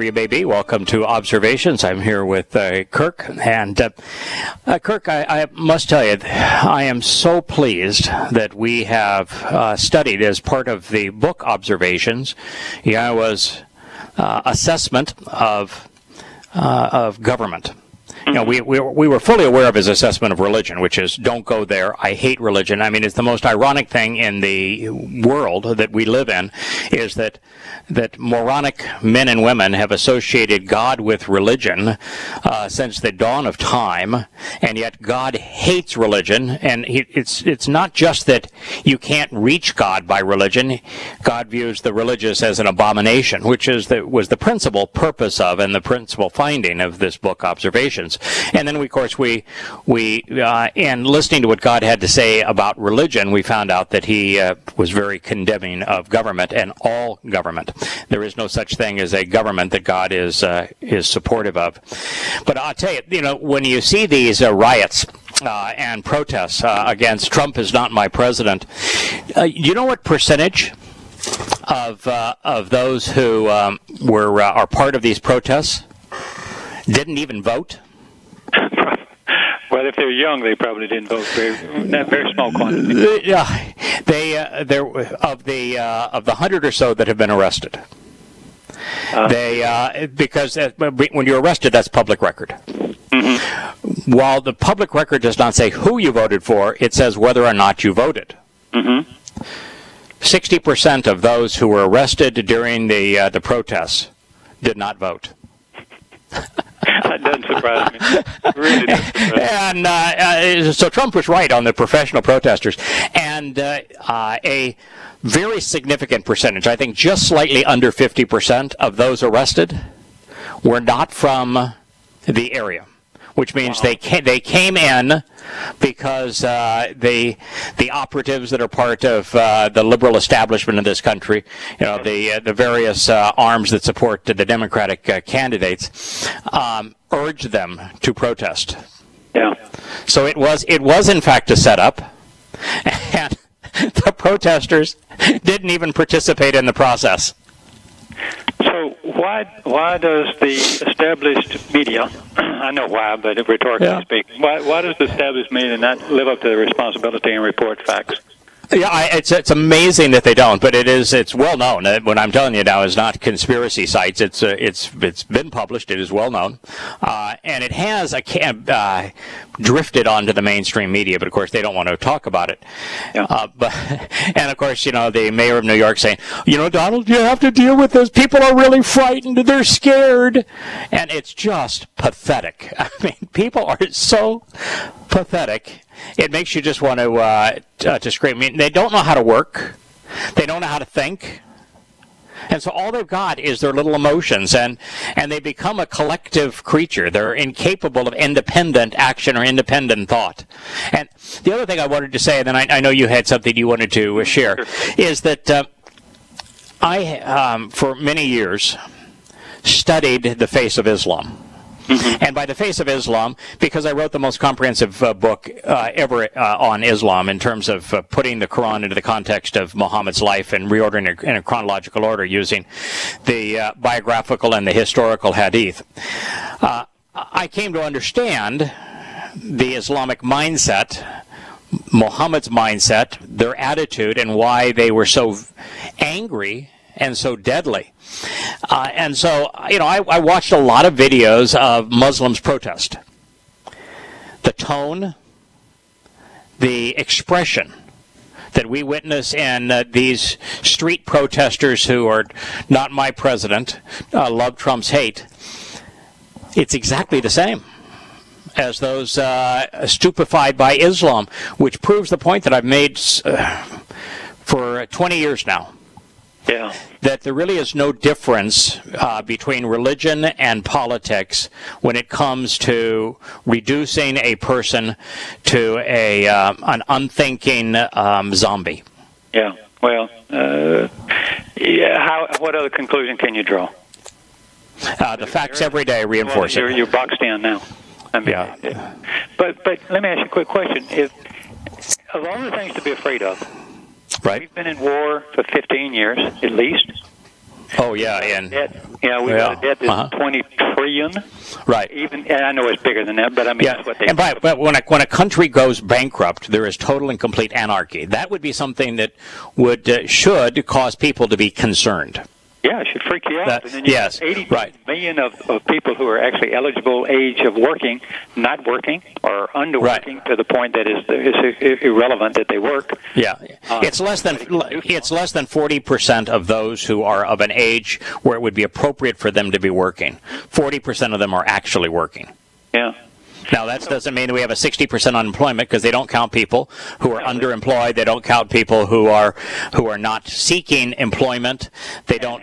you may be, welcome to Observations. I'm here with Kirk. And Kirk, I must tell you, I am so pleased that we have studied as part of the book Observations, Iowa's assessment of government. You know, we were fully aware of his assessment of religion, which is, don't go there, I hate religion. I mean, it's the most ironic thing in the world that we live in, is that moronic men and women have associated God with religion since the dawn of time, and yet God hates religion. And it's not just that you can't reach God by religion. God views the religious as an abomination, which was the principal purpose of and the principal finding of this book, Observations. And then, of course, we in listening to what God had to say about religion, we found out that he was very condemning of government and all government. There is no such thing as a government that God is supportive of. But I'll tell you, when you see these riots and protests against Trump is not my president, you know what percentage of those who are part of these protests didn't even vote? Well, if they're young, they probably didn't vote. Very small quantity. Yeah, there of the 100 or so that have been arrested. Because when you're arrested, that's public record. Mm-hmm. While the public record does not say who you voted for, it says whether or not you voted. Mm-hmm. 60% of those who were arrested during the protests did not vote. That doesn't surprise me. It really doesn't surprise me. And so Trump was right on the professional protesters. And a very significant percentage, I think just slightly under 50% of those arrested were not from the area, which means they came in because the operatives that are part of the liberal establishment of this country, the various arms that support the Democratic candidates, urged them to protest. Yeah. So it was in fact a setup, and the protesters didn't even participate in the process. So why does the established media, I know why, but rhetorically speaking, why does the established media not live up to their responsibility and report facts? Yeah, it's amazing that they don't, but it's well known. What I'm telling you now is not conspiracy sites. It's been published. It is well known, and it has drifted onto the mainstream media. But of course, they don't want to talk about it. Yeah. And of course, the mayor of New York saying, Donald, you have to deal with this. People are really frightened. They're scared, and it's just pathetic. I mean, people are so pathetic. It makes you just want to scream. I mean, they don't know how to work. They don't know how to think. And so all they've got is their little emotions, and they become a collective creature. They're incapable of independent action or independent thought. And the other thing I wanted to say, and then I know you had something you wanted to share, is that I, for many years, studied the face of Islam. Mm-hmm. And by the face of Islam, because I wrote the most comprehensive book ever on Islam in terms of putting the Quran into the context of Muhammad's life and reordering it in a chronological order using the biographical and the historical hadith, I came to understand the Islamic mindset, Muhammad's mindset, their attitude, and why they were so angry and so deadly. And so, I watched a lot of videos of Muslims protest. The tone, the expression that we witness in these street protesters who are not my president, love Trump's hate, it's exactly the same as those stupefied by Islam, which proves the point that I've made for 20 years now. Yeah. That there really is no difference between religion and politics when it comes to reducing a person to an unthinking zombie. Yeah. Well, what other conclusion can you draw? The facts every day reinforce it. You're boxed in now. I mean, yeah. But let me ask you a quick question. Of all the things to be afraid of, right. We've been in war for 15 years, at least. Oh, yeah. And Yeah, we got a debt that's 20 trillion. Right. Even, and I know it's bigger than that, but I mean, that's what they. And but when a country goes bankrupt, there is total and complete anarchy. That would be something that should cause people to be concerned. Yeah, it should freak you out. And then you have 80 million of people who are actually eligible age of working, not working, or underworking to the point that it's irrelevant that they work. Yeah, it's less than 40% of those who are of an age where it would be appropriate for them to be working. 40% of them are actually working. Yeah. Now, that doesn't mean that we have a 60% unemployment, because they don't count people who are underemployed. They don't count people who are not seeking employment. They don't,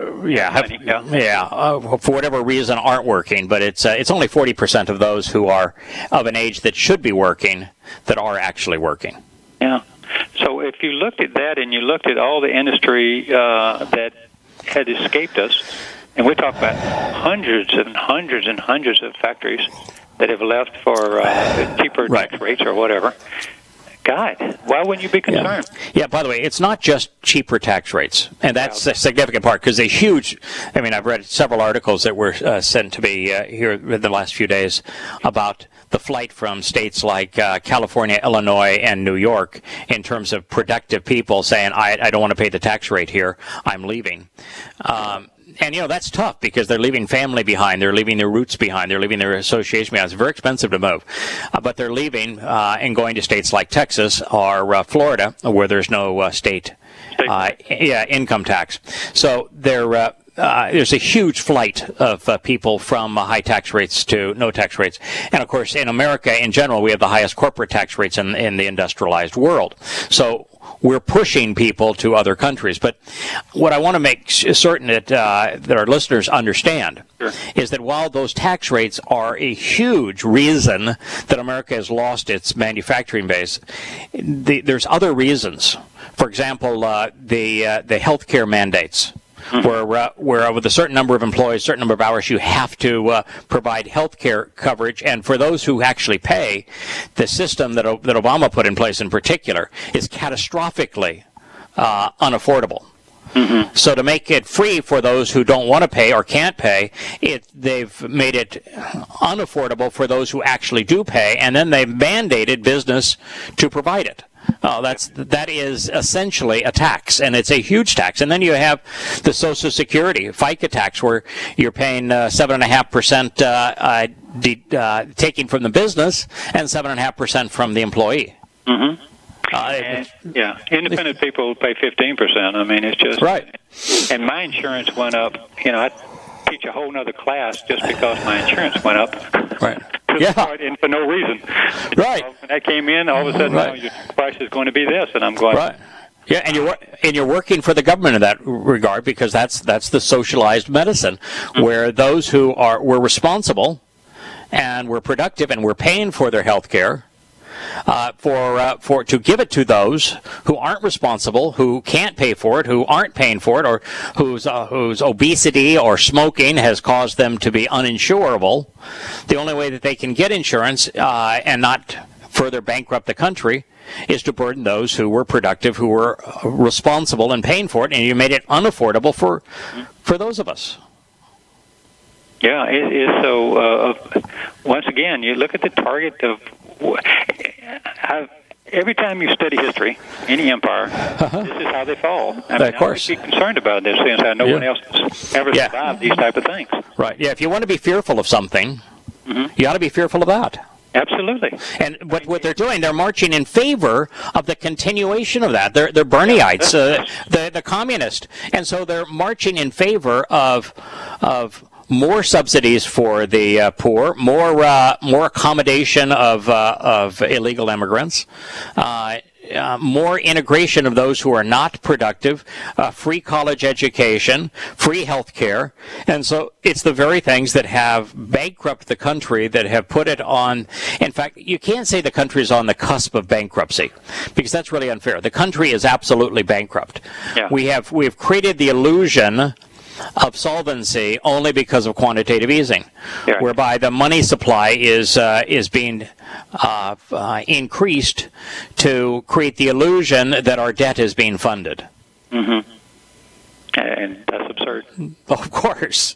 for whatever reason, aren't working. But it's only 40% of those who are of an age that should be working that are actually working. Yeah. So if you looked at that and you looked at all the industry that had escaped us, and we talk about hundreds and hundreds and hundreds of factories that have left for cheaper tax rates or whatever. God, why wouldn't you be concerned? Yeah, by the way, it's not just cheaper tax rates, and that's a significant part, because I've read several articles that were sent to me here in the last few days about the flight from states like California, Illinois, and New York in terms of productive people saying, I don't want to pay the tax rate here, I'm leaving. And, that's tough, because they're leaving family behind. They're leaving their roots behind. They're leaving their association behind. It's very expensive to move. But they're leaving and going to states like Texas or Florida, where there's no state income tax. So there's a huge flight of people from high tax rates to no tax rates. And, of course, in America in general, we have the highest corporate tax rates in the industrialized world. So we're pushing people to other countries. But what I want to make certain that our listeners understand is that while those tax rates are a huge reason that America has lost its manufacturing base, there's other reasons. For example, the health care mandates. Where with a certain number of employees, certain number of hours, you have to provide health care coverage. And for those who actually pay, the system that Obama put in place in particular is catastrophically unaffordable. Mm-hmm. So to make it free for those who don't want to pay or can't pay, they've made it unaffordable for those who actually do pay, and then they've mandated business to provide it. That is essentially a tax, and it's a huge tax. And then you have the Social Security FICA tax, where you're paying 7.5% taking from the business and 7.5% from the employee. Mm-hmm. Independent people pay 15%. I mean, it's just right. And my insurance went up. I teach a whole other class just because my insurance went up. Right. And for no reason. Right. When that came in, all of a sudden, your price is going to be this, and I'm going. Right. Yeah, and you're working for the government in that regard, because that's the socialized medicine, where those who were responsible and were productive and were paying for their health care. To give it to those who aren't responsible, who can't pay for it, who aren't paying for it, or whose obesity or smoking has caused them to be uninsurable. The only way that they can get insurance and not further bankrupt the country is to burden those who were productive, who were responsible and paying for it, and you made it unaffordable for those of us. Yeah, it is. So once again, you look at the target of. Every time you study history, any empire, this is how they fall. Of course. I would be concerned about this since no one else has ever survived these type of things. Right. Yeah. If you want to be fearful of something, you ought to be fearful of that. Absolutely. And what they're doing, they're marching in favor of the continuation of that. They're Bernieites, the communist, and so they're marching in favor of more subsidies for the poor, more accommodation of illegal immigrants, more integration of those who are not productive, free college education, free health care. And so it's the very things that have bankrupted the country, that have put it on. In fact, you can't say the country is on the cusp of bankruptcy, because that's really unfair. The country is absolutely bankrupt. Yeah. We have created the illusion of solvency only because of quantitative easing, whereby the money supply is being increased to create the illusion that our debt is being funded. Mm-hmm. And that's absurd. Of course.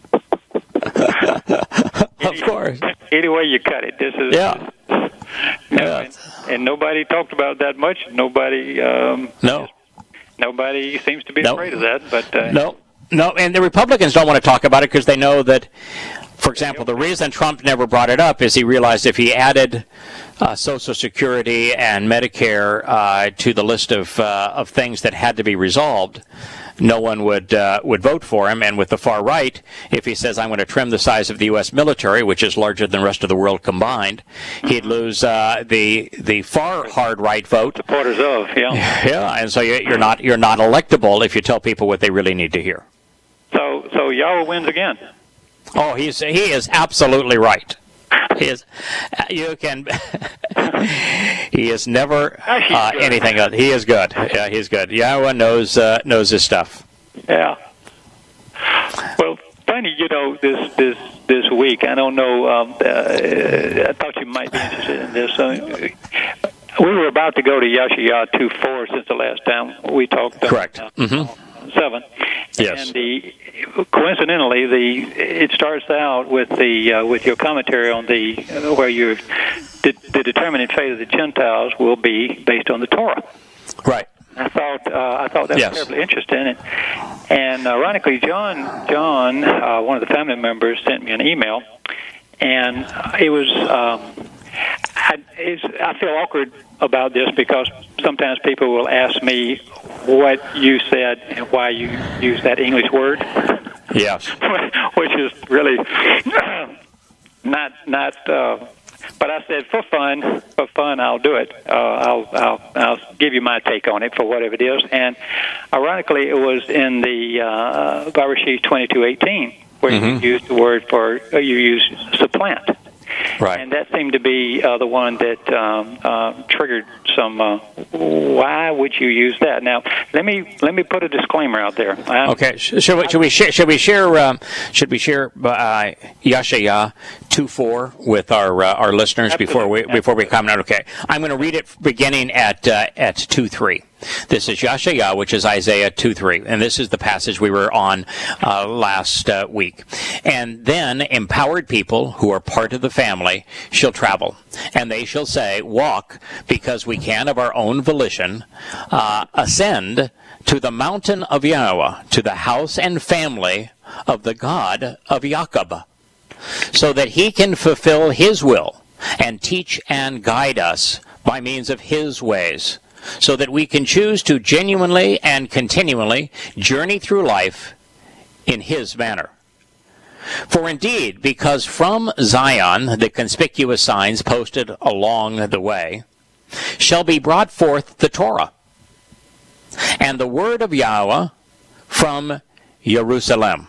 Of course. Any way you cut it, this is. Yeah. And nobody talked about that much. Nobody. No. Nobody seems to be afraid of that. But no, and the Republicans don't want to talk about it because they know that. For example, the reason Trump never brought it up is he realized if he added Social Security and Medicare to the list of things that had to be resolved, no one would vote for him. And with the far right, if he says, I'm going to trim the size of the U.S. military, which is larger than the rest of the world combined, he'd lose the far hard right vote. Supporters of, Yeah, and so you're not electable if you tell people what they really need to hear. So Yahweh wins again. Oh, he is absolutely right. He is. You can. He is never anything else. He is good. Yeah, he's good. Yahweh knows his stuff. Yeah. Well, funny, this week. I don't know. I thought you might be interested in this. We were about to go to Yashayah 2:4 since the last time we talked. Correct. 7. Yes. And coincidentally, it starts out with your commentary on where the determinate fate of the Gentiles will be based on the Torah. Right. I thought that was terribly interesting, and ironically, John, one of the family members, sent me an email, and it was. I feel awkward about this because sometimes people will ask me what you said and why you use that English word. Yes. Which is really not. But I said for fun, I'll do it. I'll give you my take on it for whatever it is. And ironically, it was in the Bereshit 22:18 where you used the word you use supplant. Right. And that seemed to be the one that triggered some. Why would you use that? Now, let me put a disclaimer out there. Okay. Should we share Yashayah 2:4 with our listeners before we comment? Okay. I'm going to read it beginning at 2:3. This is Yashayah, which is Isaiah 2:3, and this is the passage we were on last week. And then empowered people who are part of the family shall travel, and they shall say, walk, because we can of our own volition, ascend to the mountain of Yahweh, to the house and family of the God of Jacob, so that he can fulfill his will and teach and guide us by means of his ways, so that we can choose to genuinely and continually journey through life in his manner. For indeed, because from Zion the conspicuous signs posted along the way shall be brought forth the Torah, and the word of Yahweh from Jerusalem.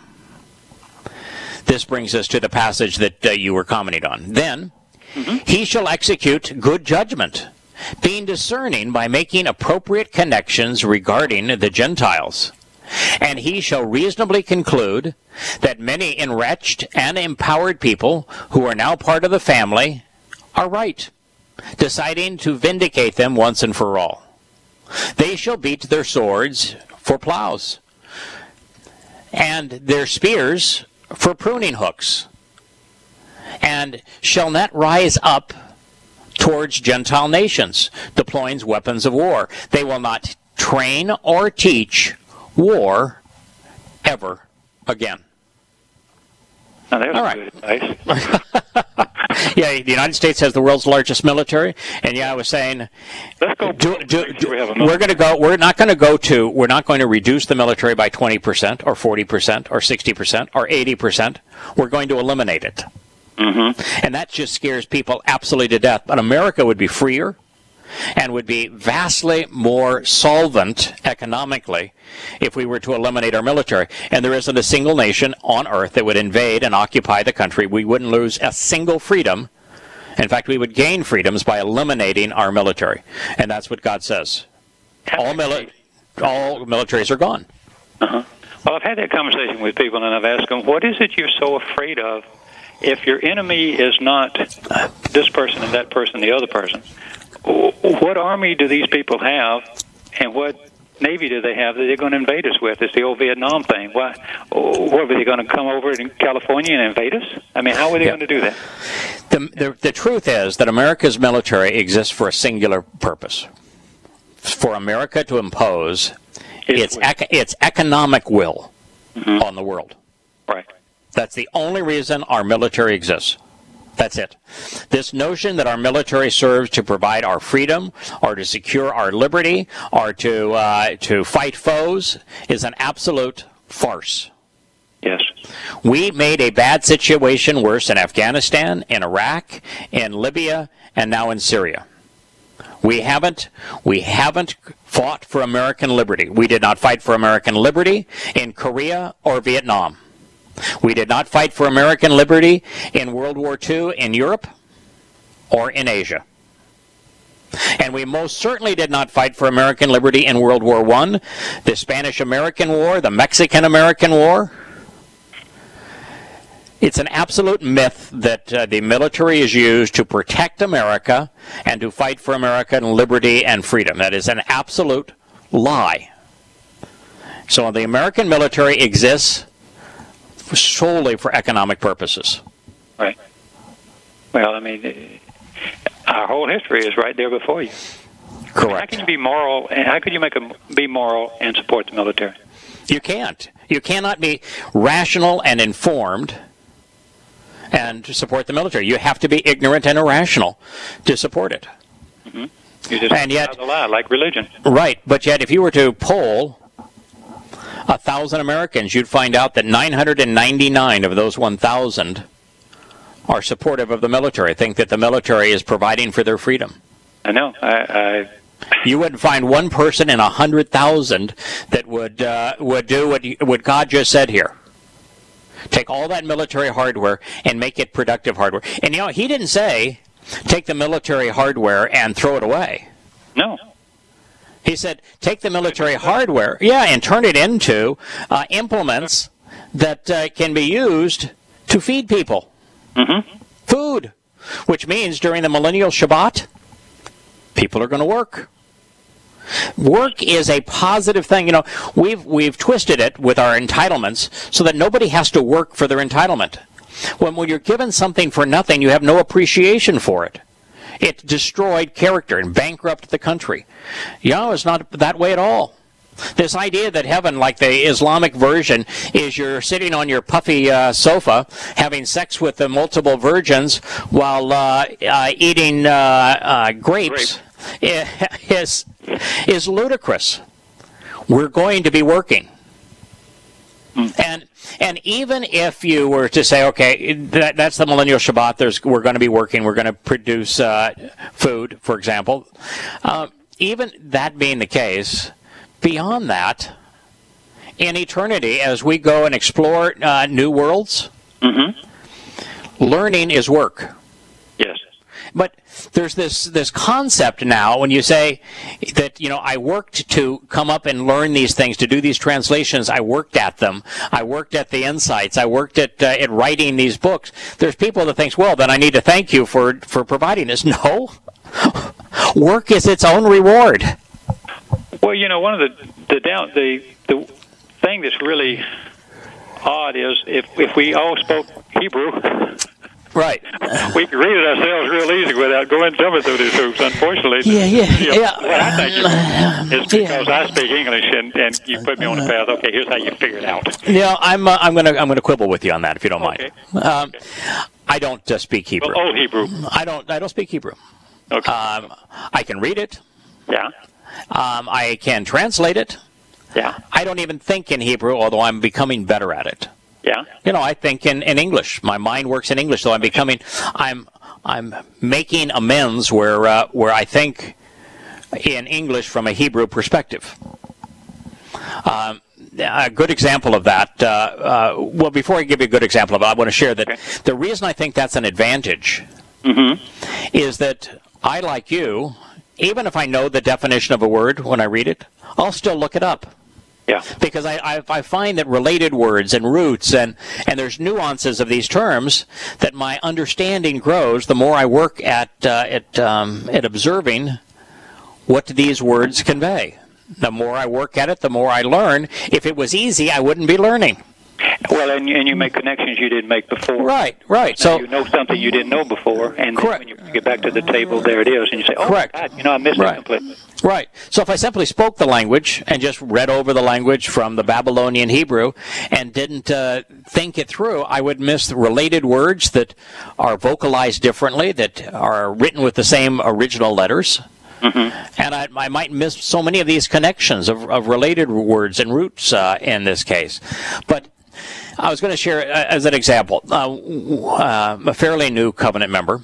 This brings us to the passage that you were commenting on. Then he shall execute good judgment, being discerning by making appropriate connections regarding the Gentiles. And he shall reasonably conclude that many enriched and empowered people who are now part of the family are right, deciding to vindicate them once and for all. They shall beat their swords for plows, and their spears for pruning hooks, and shall not rise up towards Gentile nations, deploying weapons of war. They will not train or teach war ever again. Now, there's all right. Good advice. Yeah, the United States has the world's largest military, and I was saying, let's go. We're not going to reduce the military by 20% or 40% or 60% or 80%. We're going to eliminate it. And that just scares people absolutely to death. But America would be freer and would be vastly more solvent economically if we were to eliminate our military. And there isn't a single nation on earth that would invade and occupy the country. We wouldn't lose a single freedom. In fact, we would gain freedoms by eliminating our military. And that's what God says. All militaries are gone. Well, I've had that conversation with people, and I've asked them, what is it you're so afraid of? If your enemy is not this person and that person, the other person, what army do these people have, and what Navy do they have that they're going to invade us with? It's the old Vietnam thing. What were they going to come over in California and invade us? I mean, how are they going to do that? The truth is that America's military exists for a singular purpose: for America to impose its economic will on the world. Right. That's the only reason our military exists. That's it. This notion that our military serves to provide our freedom or to secure our liberty or to fight foes is an absolute farce. Yes. We made a bad situation worse in Afghanistan, in Iraq, in Libya, and now in Syria. We haven't fought for American liberty. We did not fight for American liberty in Korea or Vietnam. We did not fight for American liberty in World War II in Europe or in Asia. And we most certainly did not fight for American liberty in World War I, the Spanish-American War, the Mexican-American War. It's an absolute myth that the military is used to protect America and to fight for American liberty and freedom. That is an absolute lie. So the American military exists solely for economic purposes. Right. Well, I mean, our whole history is right there before you. Correct. How can you be moral? How could you be moral and support the military? You can't. You cannot be rational and informed and to support the military. You have to be ignorant and irrational to support it. Mm-hmm. You just and yet, a lie, like religion. Right. But yet, if you were to poll 1,000 Americans, you'd find out that 999 of those 1,000 are supportive of the military, think that the military is providing for their freedom. I know. You wouldn't find one person in 100,000 that would do what God just said here. Take all that military hardware and make it productive hardware. And he didn't say take the military hardware and throw it away. No. He said, take the military hardware, and turn it into implements that can be used to feed people. Mm-hmm. Food, which means during the millennial Shabbat, people are going to work. Work is a positive thing. We've twisted it with our entitlements so that nobody has to work for their entitlement. When you're given something for nothing, you have no appreciation for it. It destroyed character and bankrupted the country. It's not that way at all. This idea that heaven, like the Islamic version, is you're sitting on your puffy sofa having sex with the multiple virgins while eating grapes is ludicrous. We're going to be working. And even if you were to say, okay, that's the millennial Shabbat, we're going to be working, we're going to produce food, for example. Even that being the case, beyond that, in eternity, as we go and explore new worlds, learning is work. Yes. But there's this concept now when you say that, I worked to come up and learn these things, to do these translations. I worked at them. I worked at the insights. I worked at writing these books. There's people that think, well, then I need to thank you for providing this. No. Work is its own reward. Well, one of the thing that's really odd is if we all spoke Hebrew. Right. We can read it ourselves real easy without jumping through these hoops. Unfortunately, what I think is because I speak English and you put me on the path. Okay, here's how you figure it out. I'm gonna quibble with you on that if you don't mind. Okay. I don't speak Hebrew. Well, old Hebrew. I don't speak Hebrew. Okay. I can read it. Yeah. I can translate it. Yeah. I don't even think in Hebrew, although I'm becoming better at it. Yeah. I think in English. My mind works in English, so I'm making amends where I think in English from a Hebrew perspective. A good example of that, before I give you a good example of it, I want to share that the reason I think that's an advantage is that I, like you, even if I know the definition of a word when I read it, I'll still look it up. Yeah. Because I find that related words and roots and there's nuances of these terms that my understanding grows the more I work at observing what these words convey. The more I work at it, the more I learn. If it was easy, I wouldn't be learning. Well, and you make connections you didn't make before. Right. Now So you know something you didn't know before, and then Correct. when you get back to the table, there it is, and you say, "Oh, Correct. God, I missed it completely." Right. So if I simply spoke the language and just read over the language from the Babylonian Hebrew and didn't think it through, I would miss related words that are vocalized differently, that are written with the same original letters. Mm-hmm. And I might miss so many of these connections of related words and roots in this case. But I was going to share, as an example, a fairly new covenant member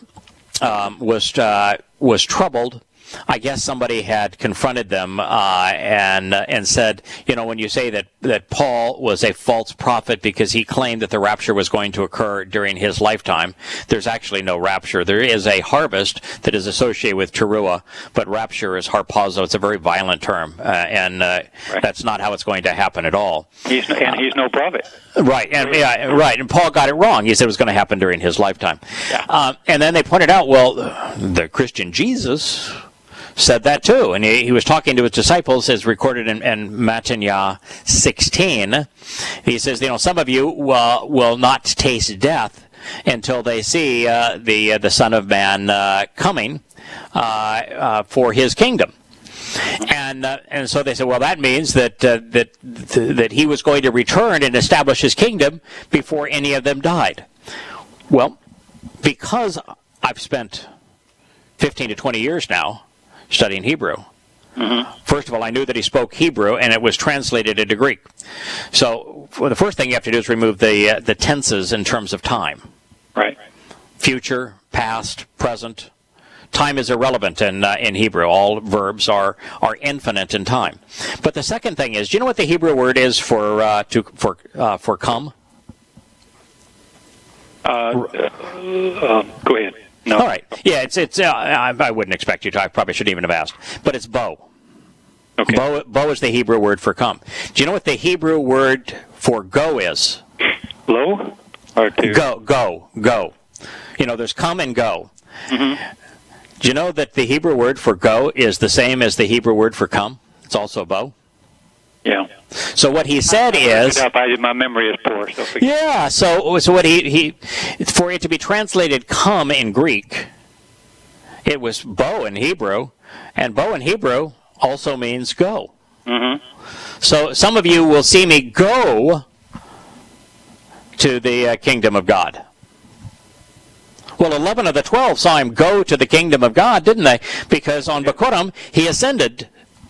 was troubled. I guess somebody had confronted them and said, when you say that Paul was a false prophet because he claimed that the rapture was going to occur during his lifetime, there's actually no rapture. There is a harvest that is associated with teruah, but rapture is harpazo. It's a very violent term, and that's not how it's going to happen at all. He's no prophet. Right, right. And Paul got it wrong. He said it was going to happen during his lifetime. Yeah. And then they pointed out, well, the Christian Jesus said that too, and he was talking to his disciples, as recorded in Matthew 16. He says, some of you will not taste death until they see the Son of Man coming for his kingdom. And so they said, well, that means that he was going to return and establish his kingdom before any of them died. Well, because I've spent 15 to 20 years now studying Hebrew. Mm-hmm. First of all, I knew that he spoke Hebrew, and it was translated into Greek. So the first thing you have to do is remove the tenses in terms of time. Right. Future, past, present. Time is irrelevant in Hebrew. All verbs are infinite in time. But the second thing is, do you know what the Hebrew word is for come? Go ahead. No. All right. Yeah, it's. I wouldn't expect you to. I probably shouldn't even have asked. But it's bow. Okay. Bow is the Hebrew word for come. Do you know what the Hebrew word for go is? Low or to? Go. There's come and go. Mm-hmm. Do you know that the Hebrew word for go is the same as the Hebrew word for come? It's also bow. Yeah. So what he said is, my memory is poor. So what he for it to be translated "come" in Greek, it was bow in Hebrew, and bow in Hebrew also means go. Mm-hmm. So some of you will see me go to the kingdom of God. Well, 11 of the 12 saw him go to the kingdom of God, didn't they? Because on Bikurim, he ascended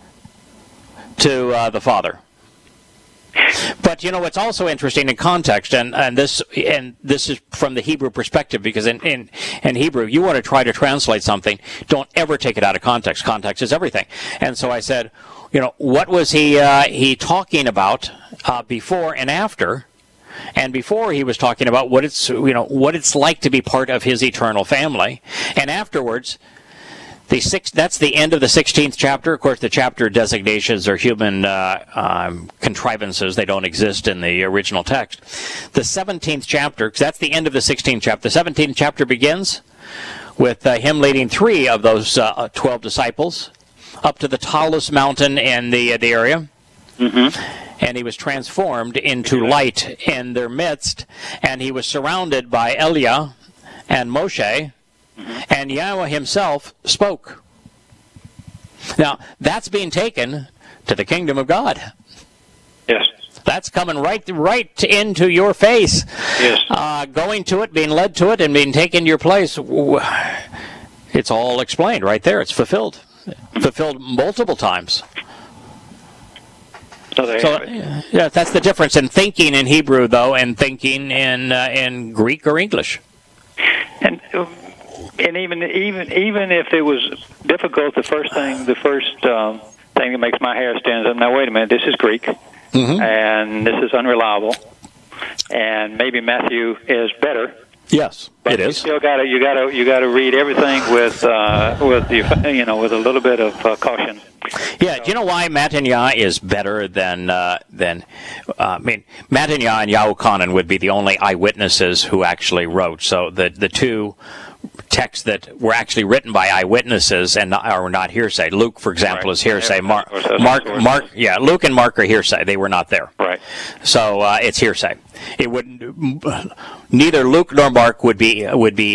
to the Father. But what's also interesting in context, and this is from the Hebrew perspective, because in Hebrew, you want to try to translate something, don't ever take it out of context. Context is everything. And so I said, what was he talking about before and after? And before he was talking about what it's like to be part of his eternal family, and afterwards. That's the end of the 16th chapter. Of course, the chapter designations are human contrivances. They don't exist in the original text. The 17th chapter, because that's the end of the 16th chapter. The 17th chapter begins with him leading 3 of those 12 disciples up to the tallest mountain in the area. Mm-hmm. And he was transformed into light in their midst. And he was surrounded by Eliah and Moshe. And Yahweh himself spoke. Now, that's being taken to the kingdom of God. Yes. That's coming right into your face. Yes. Going to it, being led to it, and being taken to your place. It's all explained right there. It's fulfilled. Fulfilled multiple times. Yeah, that's the difference in thinking in Hebrew, though, and thinking in Greek or English. And even if it was difficult, the first thing that makes my hair stand up. Now, wait a minute. This is Greek, mm-hmm. and this is unreliable, and maybe Matthew is better. Yes, but it is. You still you gotta read everything with a little bit of caution. Yeah, do you know why Matanya is better than Matanya and Yahuchanan would be the only eyewitnesses who actually wrote. So the two texts that were actually written by eyewitnesses and are not hearsay. Luke, for example, is hearsay. Mark, Luke and Mark are hearsay. They were not there. Right. So it's hearsay. It would neither Luke nor Mark would be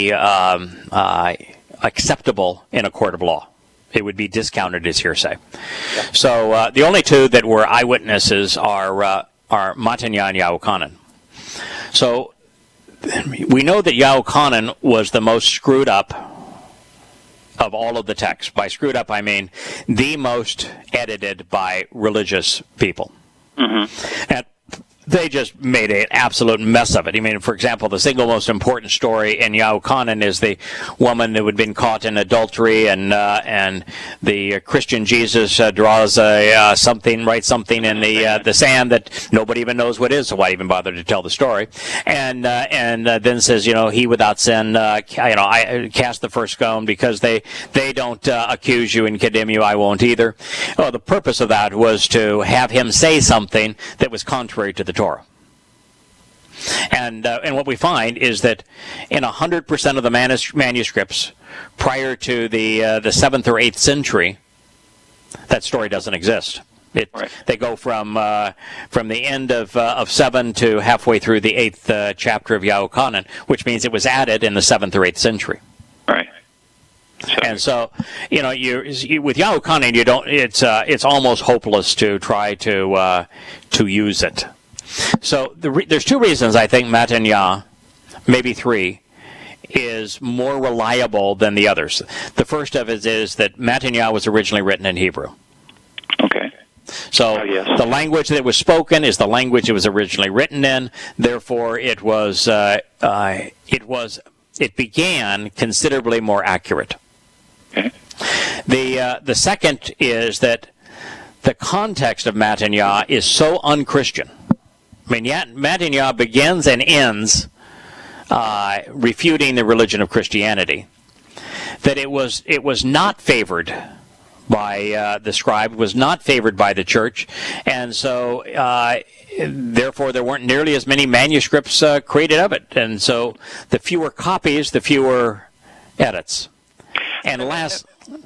acceptable in a court of law. It would be discounted as hearsay. Yeah. So the only two that were eyewitnesses are Matanya and Yahuchanan. So we know that Yahuchanan was the most screwed up of all of the texts. By screwed up, I mean the most edited by religious people. Mm-hmm. And they just made an absolute mess of it. I mean, for example, the single most important story in Yahuchanan is the woman who had been caught in adultery, and the Christian Jesus draws writes something in the sand that nobody even knows what is, so why even bother to tell the story? And then says, he without sin, I cast the first stone because they don't accuse you and condemn you, I won't either. Well, the purpose of that was to have him say something that was contrary to the Torah. And what we find is that in 100% of the manuscripts prior to the 7th or 8th century, that story doesn't exist. Right. They go from the end of 7 to halfway through the 8th chapter of Yahuchanan, which means it was added in the 7th or 8th century. Right. And so, you with Yahuchanan, you don't. It's almost hopeless to try to use it. So there's two reasons I think Matanya, maybe three, is more reliable than the others. The first of it is that Matanya was originally written in Hebrew. Okay. So the language that was spoken is the language it was originally written in. Therefore, it began considerably more accurate. Okay. The second is that the context of Matanya is so un-Christian. I mean, Matanya begins and ends refuting the religion of Christianity. That it was not favored by the scribe, was not favored by the church, and so therefore there weren't nearly as many manuscripts created of it. And so the fewer copies, the fewer edits. And the last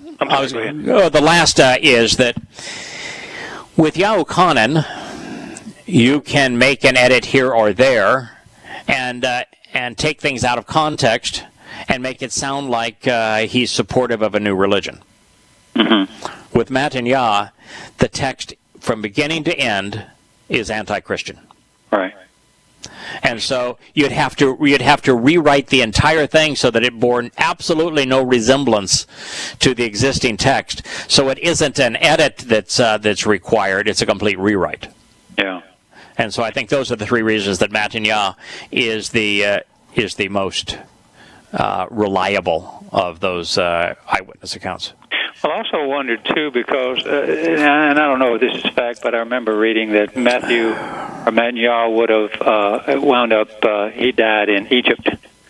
is that with Yahuchanan, you can make an edit here or there, and take things out of context and make it sound like he's supportive of a new religion. Mm-hmm. With Matanya, the text from beginning to end is anti-Christian. Right. And so you'd have to rewrite the entire thing so that it bore absolutely no resemblance to the existing text. So it isn't an edit that's required; it's a complete rewrite. Yeah. And so I think those are the three reasons that Matanya is the most reliable of those eyewitness accounts. Well, I also wondered, too, because, and I don't know if this is fact, but I remember reading that Matanya would have wound up, he died in Egypt.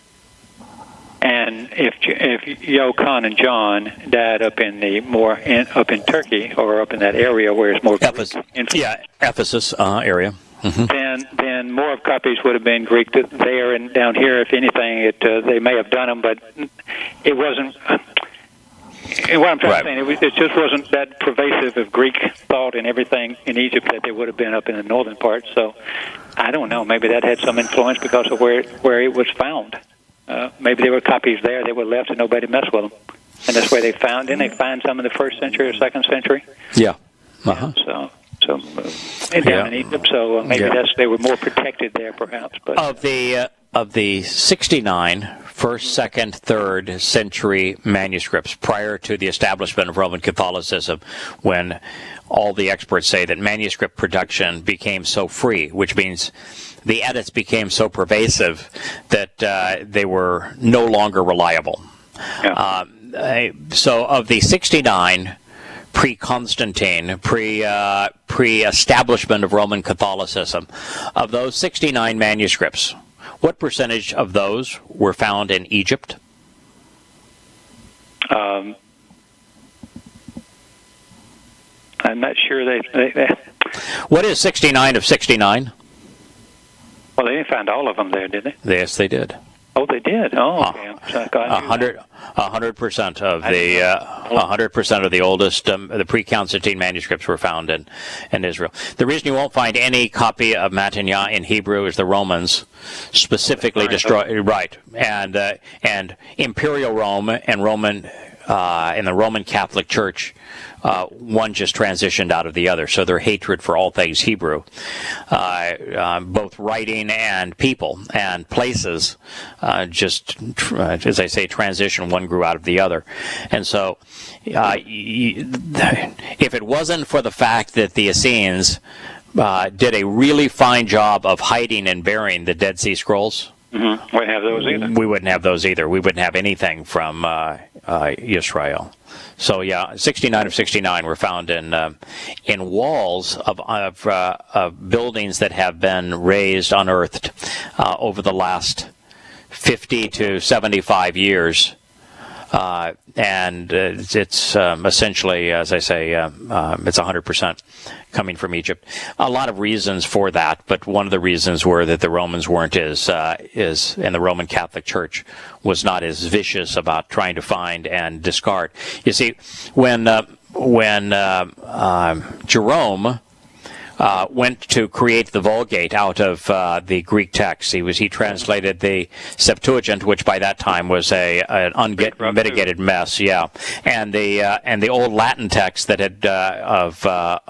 And if Yahuchanan and John died up in Turkey, or up in that area where it's more Ephesus area. Mm-hmm. Then more of copies would have been Greek there and down here. If anything, they may have done them, but it wasn't. What I'm trying to say, it just wasn't that pervasive of Greek thought and everything in Egypt that they would have been up in the northern part. So I don't know. Maybe that had some influence because of where it was found. Maybe there were copies there that were left and nobody messed with them, and that's where they found. Didn't they find some in the 1st century or 2nd century? Yeah. Uh-huh. So down in Egypt. So maybe they were more protected there, perhaps. But of the 69 1st, 2nd, 3rd century manuscripts prior to the establishment of Roman Catholicism, when all the experts say that manuscript production became so free, which means the edits became so pervasive that they were no longer reliable. Yeah. So of the 69 pre-Constantine, pre-establishment of Roman Catholicism, of those 69 manuscripts, what percentage of those were found in Egypt? I'm not sure they. What is 69 of 69? Well, they didn't find all of them there, did they? Yes, they did. Oh, they did. Oh, okay. 100% of the 100% of the oldest the pre-Constantine manuscripts were found in Israel. The reason you won't find any copy of Matanya in Hebrew is the Romans specifically destroyed. Right, and Imperial Rome and Roman in the Roman Catholic Church. One just transitioned out of the other, so their hatred for all things Hebrew, both writing and people and places, just as I say, transition. One grew out of the other, and so if it wasn't for the fact that the Essenes did a really fine job of hiding and burying the Dead Sea Scrolls. Mm-hmm. Wouldn't have those either. We wouldn't have those either. We wouldn't have anything from Israel. So yeah, 69 of 69 were found in walls of buildings that have been raised, unearthed over the last 50 to 75 years. And it's essentially, as I say, it's 100% coming from Egypt. A lot of reasons for that, but one of the reasons were that the Romans weren't and the Roman Catholic Church was not as vicious about trying to find and discard. You see, when Jerome went to create the Vulgate out of the Greek text. He translated the Septuagint, which by that time was an unmitigated mess. Yeah, and the old Latin text that had of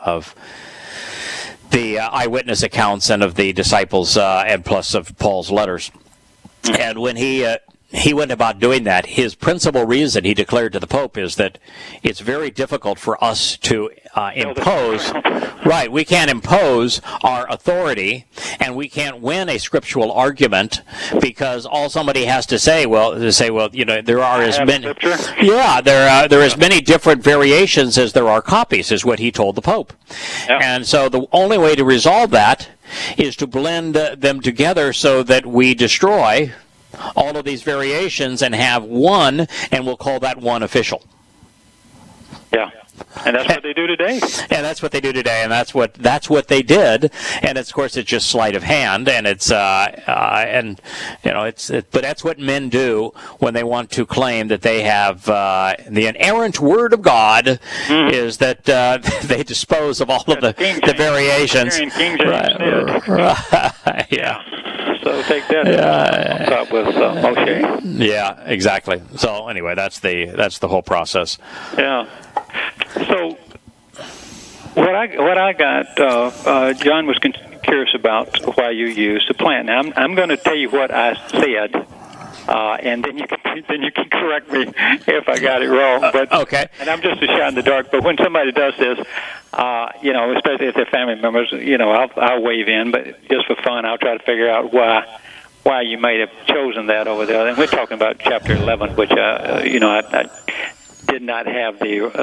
the eyewitness accounts and of the disciples and plus of Paul's letters. And when he went about doing that, his principal reason, he declared to the Pope, is that it's very difficult for us to impose. Right, we can't impose our authority, and we can't win a scriptural argument because all somebody has to say, there are as many. Yeah, there are as many different variations as there are copies, is what he told the Pope. Yep. And so the only way to resolve that is to blend them together so that we destroy all of these variations and have one, and we'll call that one official. Yeah, and that's what they do today. And that's what they do today, and that's what they did. And of course, it's just sleight of hand, and it's but that's what men do when they want to claim that they have the inerrant word of God. Mm-hmm. Is that they dispose of all of the variations. King James right. Yeah. So take that up with Moshe. Yeah, exactly. So anyway, that's the whole process. Yeah. So what I got, John was curious about why you used the plant. Now I'm going to tell you what I said, and then you can correct me if I got it wrong. But okay. And I'm just a shot in the dark. But when somebody does this, especially if they're family members, I'll wave in. But just for fun, I'll try to figure out why you might have chosen that over there. And we're talking about chapter 11, which I did not have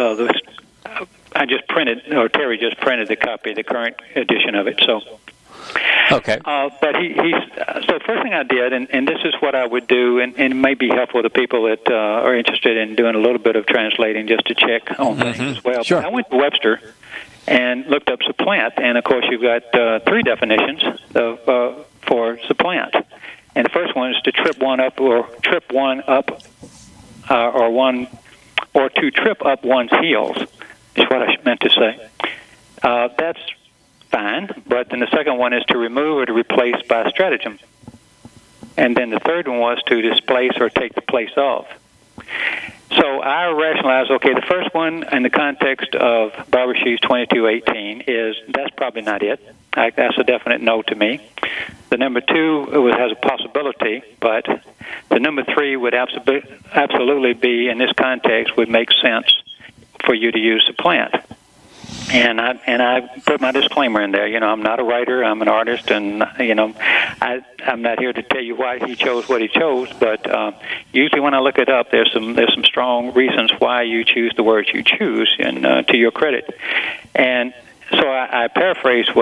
I just printed, or Terry just printed the copy, the current edition of it. So. Okay. But so first thing I did, and this is what I would do, and it may be helpful to people that are interested in doing a little bit of translating just to check on things as well. Sure. But I went to Webster and looked up supplant, and of course you've got three definitions for supplant. And the first one is to trip one up, or to trip up one's heels, is what I meant to say. That's fine, but then the second one is to remove or to replace by stratagem. And then the third one was to displace or take the place of. So I rationalized, okay, the first one in the context of Bereshit 22:18 that's probably not it. That's a definite no to me. The number two has a possibility, but the number three would absolutely be, in this context, would make sense for you to use supplant. And I put my disclaimer in there. I'm not a writer. I'm an artist, and I'm not here to tell you why he chose what he chose. But usually, when I look it up, there's some strong reasons why you choose the words you choose, and to your credit. And so I paraphrased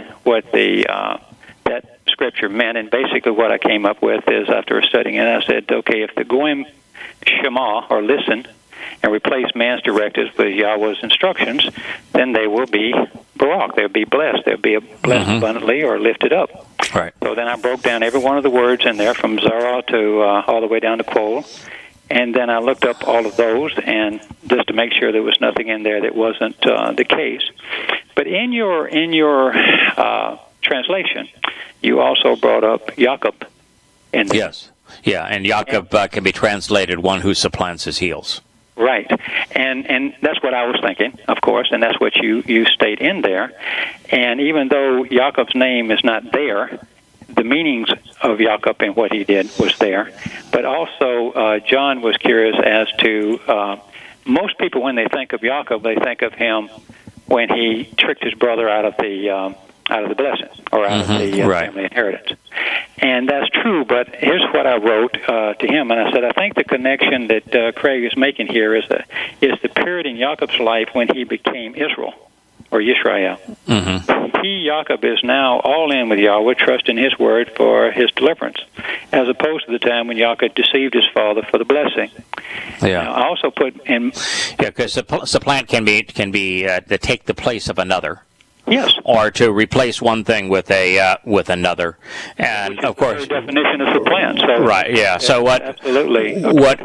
that scripture meant, and basically what I came up with is, after studying it, I said, okay, if the goyim shema, or listen, and replace man's directives with Yahweh's instructions, then they will be barak. They'll be blessed. They'll be blessed abundantly or lifted up. Right. So then I broke down every one of the words in there from Zerah to all the way down to Quol. And then I looked up all of those, and just to make sure there was nothing in there that wasn't the case. But in your translation, you also brought up Jacob. In there. Yes. Yeah, and Jacob can be translated one who supplants his heels. Right, and that's what I was thinking, of course, and that's what you state in there. And even though Jacob's name is not there, the meanings of Jacob and what he did was there. But also, John was curious as to most people when they think of Jacob, they think of him when he tricked his brother out of the blessing or out of the family inheritance. And that's true, but here's what I wrote to him, and I said, I think the connection that Craig is making here is the period in Jacob's life when he became Israel, or Yisrael. Mm-hmm. Jacob, is now all in with Yahweh, trusting his word for his deliverance, as opposed to the time when Jacob deceived his father for the blessing. Yeah. Now, I also put in... Yeah, because supplant can be to take the place of another. Yes. Or to replace one thing with another, and of course, the definition of supplant. So right? Yeah. So what? Absolutely. What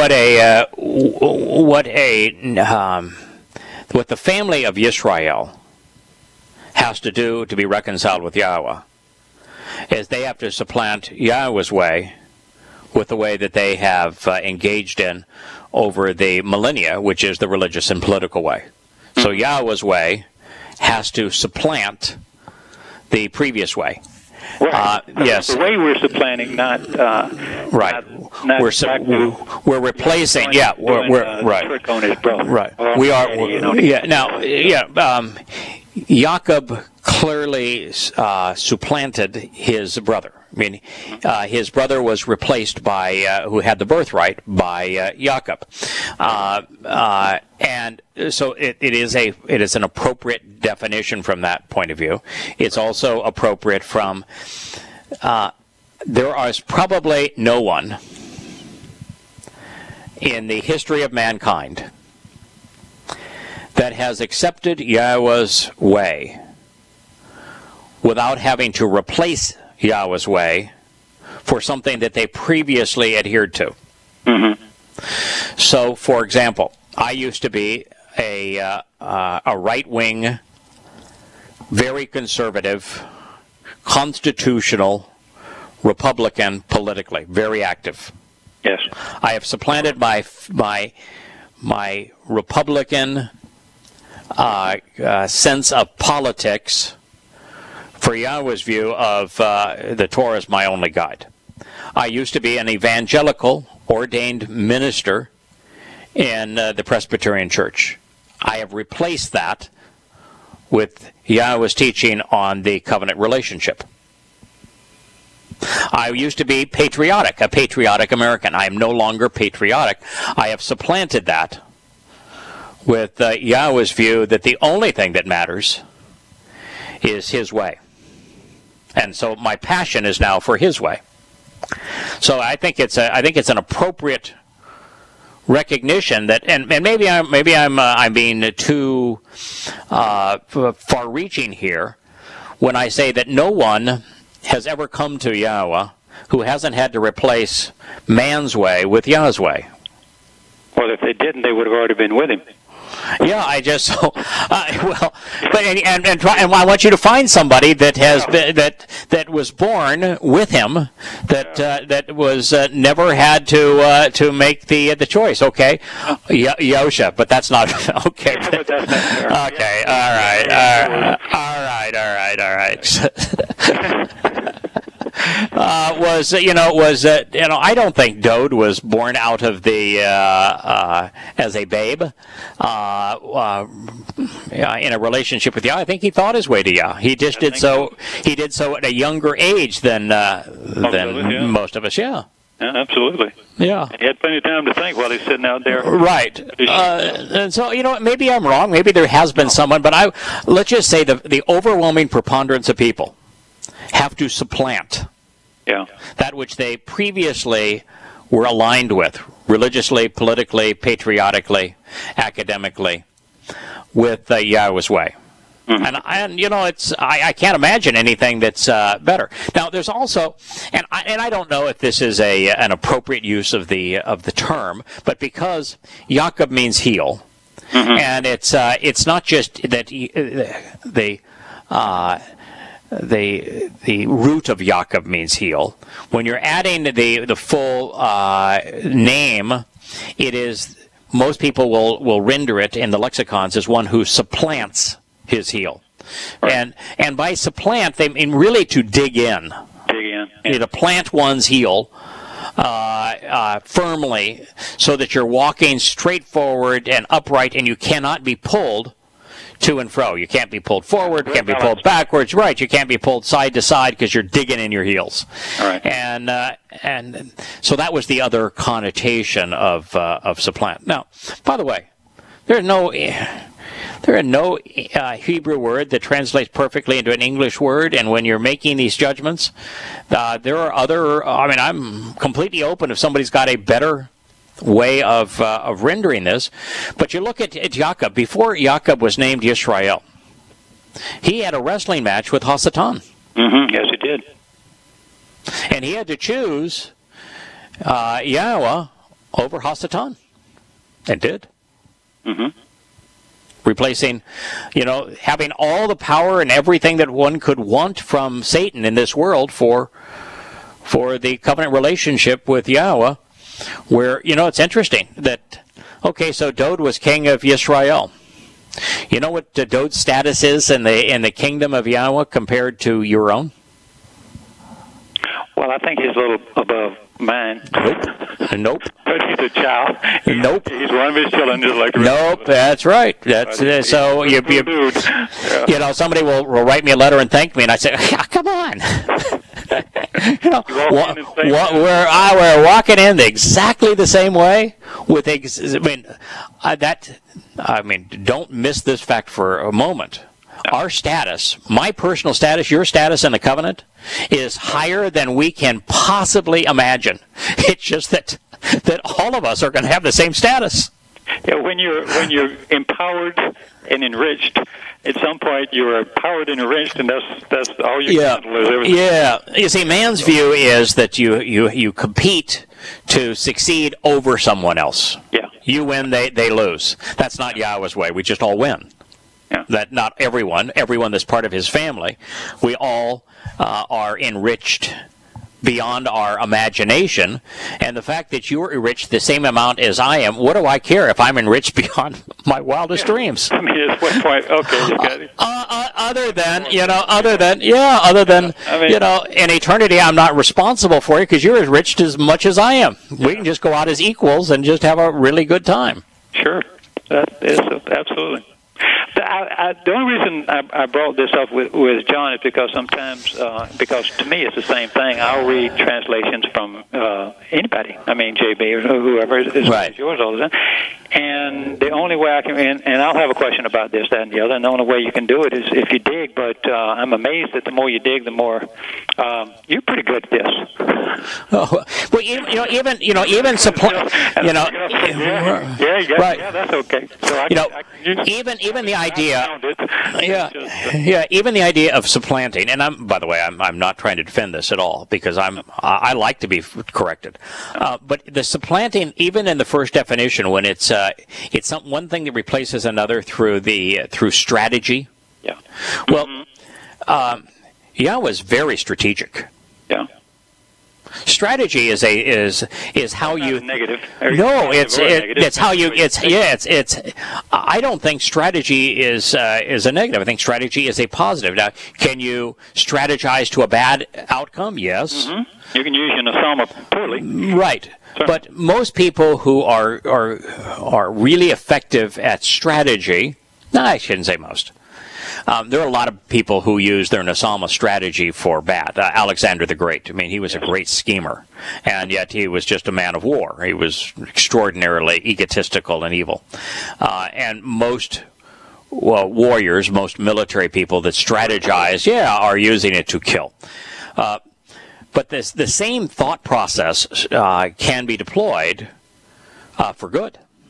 the family of Yisrael has to do to be reconciled with Yahweh is they have to supplant Yahweh's way with the way that they have engaged in over the millennia, which is the religious and political way. Mm-hmm. So Yahweh's way has to supplant the previous way. Right. Yes. The way we're supplanting, not right. Not we're replacing. Yeah. We're right. Trick on his brother. Right. We are. Yeah. Now. Yeah. Jacob clearly supplanted his brother. I mean, his brother was replaced by who had the birthright by Jacob, and so it is an appropriate definition from that point of view. It's also appropriate from there is probably no one in the history of mankind that has accepted Yahweh's way without having to replace Yahweh's way for something that they previously adhered to. Mm-hmm. So, for example, I used to be a right-wing, very conservative, constitutional Republican politically, very active. Yes. I have supplanted my Republican sense of politics for Yahweh's view of the Torah is my only guide. I used to be an evangelical ordained minister in the Presbyterian Church. I have replaced that with Yahweh's teaching on the covenant relationship. I used to be a patriotic American. I am no longer patriotic. I have supplanted that with Yahweh's view that the only thing that matters is his way. And so my passion is now for his way. So I think it's an appropriate recognition that, and maybe I'm being too far-reaching here when I say that no one has ever come to Yahweh who hasn't had to replace man's way with Yah's way. Well, if they didn't, they would have already been with him. Yeah, I just but I want you to find somebody that has been, that was born with him, that was never had to make the choice. Okay, Yosha, but that's not okay. Yeah, but that's not fair. Okay, all right. I don't think Dode was born out of the as a babe in a relationship with Yah. I think he thought his way to Yah. He just did so. He did so at a younger age than most of us. Yeah. Yeah, absolutely. Yeah. And he had plenty of time to think while he's sitting out there. Right. And so, maybe I'm wrong. Maybe there has been someone, but let's just say the overwhelming preponderance of people have to supplant that which they previously were aligned with, religiously, politically, patriotically, academically, with Yahweh's way. And you know, it's I can't imagine anything that's better. Now, there's also, and I don't know if this is an appropriate use of the term, but because Jakob means heel, and it's not just that the root of Jakob means heel. When you're adding the full name, it is, most people will render it in the lexicons as one who supplants his heel. Right. And by supplant, they mean really to dig in. Yeah. To plant one's heel firmly so that you're walking straight forward and upright, and you cannot be pulled to and fro. You can't be pulled forward, can't be pulled backwards, right? You can't be pulled side to side because you're digging in your heels. All right. And so that was the other connotation of supplant. Now, by the way, there are no Hebrew word that translates perfectly into an English word, and when you're making these judgments, there are other. I mean, I'm completely open if somebody's got a better way of rendering this. But you look at Jakob. Before Jakob was named Yisrael, he had a wrestling match with Hasatan. Mm-hmm. Yes, he did. And he had to choose Yahweh over Hasatan, and did. Mm-hmm. Replacing, having all the power and everything that one could want from Satan in this world for the covenant relationship with Yahweh, where, it's interesting that, okay, so Dod was king of Yisrael. You know what Dod's status is in the kingdom of Yahweh compared to your own? Well, I think he's a little above mine. Nope. But he's a child. Nope. He's one of his children, just like the rest Nope, of us. that's right. That's so somebody will write me a letter and thank me, and I say, come on. We're walking in exactly the same way with don't miss this fact for a moment. Our status, my personal status, your status in the covenant, is higher than we can possibly imagine. It's just that all of us are going to have the same status. Yeah, when you're empowered and enriched, at some point you're empowered and enriched, and that's all you can handle is everything. Yeah. You see, man's view is that you compete to succeed over someone else. Yeah. You win, they lose. That's not Yahweh's way. We just all win. Yeah. That not everyone that's part of his family, we all are enriched beyond our imagination. And the fact that you're enriched the same amount as I am, what do I care if I'm enriched beyond my wildest dreams? I mean, at what point? Okay, you got it. In eternity, I'm not responsible for you because you're enriched as much as I am. We can just go out as equals and just have a really good time. Sure, that is absolutely. The only reason I brought this up with John is because sometimes, because to me it's the same thing. I'll read translations from anybody. I mean, JB or whoever is right. Yours all the time. And the only way I can, and I'll have a question about this, that, and the other. And the only way you can do it is if you dig. But I'm amazed that the more you dig, the more you're pretty good at this. Oh, well, even support. Right. Yeah, that's okay. So even the idea, even the idea of supplanting, and I'm not trying to defend this at all because I like to be corrected, but the supplanting, even in the first definition, when it's one thing that replaces another through strategy. Yeah. Well, Yahweh is very strategic. Yeah. Strategy is how you negative. No, it's how you it's. I don't think strategy is a negative. I think strategy is a positive. Now, can you strategize to a bad outcome? Yes. Mm-hmm. You can use your Nasama poorly. Right. Sorry. But most people who are really effective at strategy, I shouldn't say most. There are a lot of people who use their Nasama strategy for bad. Alexander the Great. I mean, he was a great schemer, and yet he was just a man of war. He was extraordinarily egotistical and evil. And most warriors, most military people that strategize, are using it to kill. But the same thought process can be deployed for good.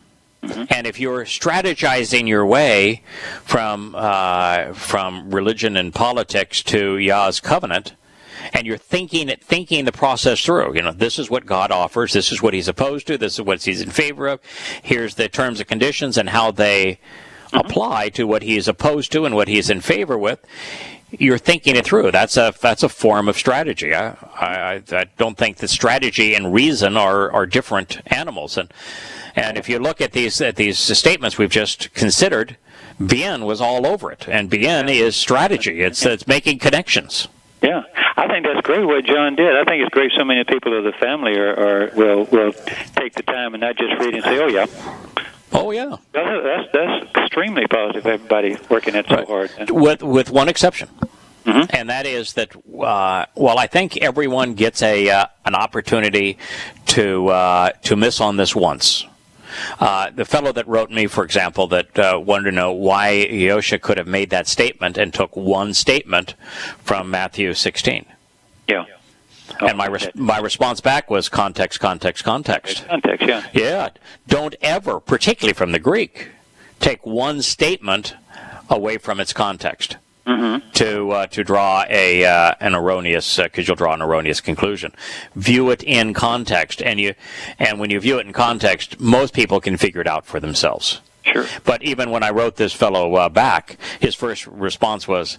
And if you're strategizing your way from religion and politics to Yah's covenant, and you're thinking the process through, this is what God offers, this is what He's opposed to, this is what He's in favor of, here's the terms and conditions and how they apply to what He is opposed to and what He's in favor with. You're thinking it through. That's a form of strategy. I don't think that strategy and reason are different animals. And if you look at these statements we've just considered, Bien was all over it. And Bien is strategy. It's making connections. Yeah, I think that's great what John did. I think it's great so many people of the family will take the time and not just read and say, "Oh yeah." Oh yeah. That's extremely positive. Everybody working it so hard. With one exception. And that is that, I think everyone gets an opportunity to miss on this once. The fellow that wrote me, for example, that wanted to know why Yosha could have made that statement and took one statement from Matthew 16. Yeah. And my response back was context. Context, yeah. Yeah. Don't ever, particularly from the Greek, take one statement away from its context. To draw an erroneous, because you'll draw an erroneous conclusion. View it in context, and when you view it in context, most people can figure it out for themselves. Sure. But even when I wrote this fellow back, his first response was,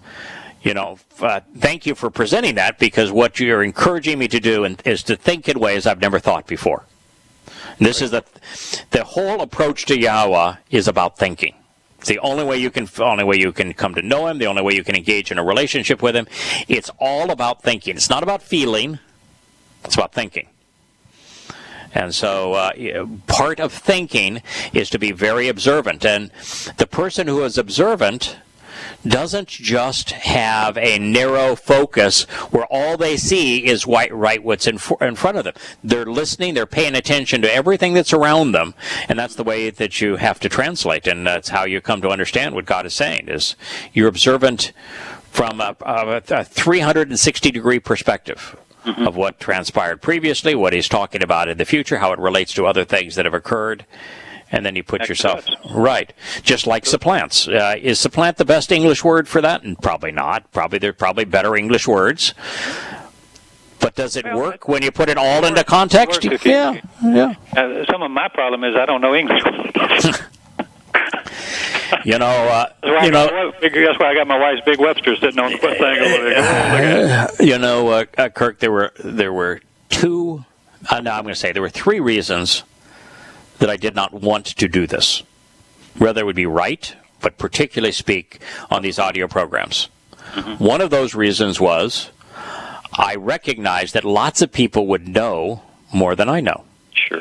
thank you for presenting that, because what you're encouraging me to do is to think in ways I've never thought before. And this is the whole approach to Yahweh is about thinking. It's the only way you can come to know Him, the only way you can engage in a relationship with Him. It's all about thinking. It's not about feeling. It's about thinking. And so part of thinking is to be very observant. And the person who is observant doesn't just have a narrow focus where all they see is right what's in front of them. They're listening, they're paying attention to everything that's around them, and that's the way that you have to translate, and that's how you come to understand what God is saying, is you're observant from a 360-degree perspective of what transpired previously, what He's talking about in the future, how it relates to other things that have occurred. And then you put yourself right, just like supplants. Is supplant the best English word for that? And probably not. There's probably better English words. But does it work when you put it all into context? Yeah. Some of my problem is I don't know English. That's why I got my wife's big Webster sitting on the thing over there. Kirk, there were two. I'm going to say there were three reasons that I did not want to do this, whether it would be right, but particularly speak on these audio programs. One of those reasons was I recognized that lots of people would know more than I know. Sure.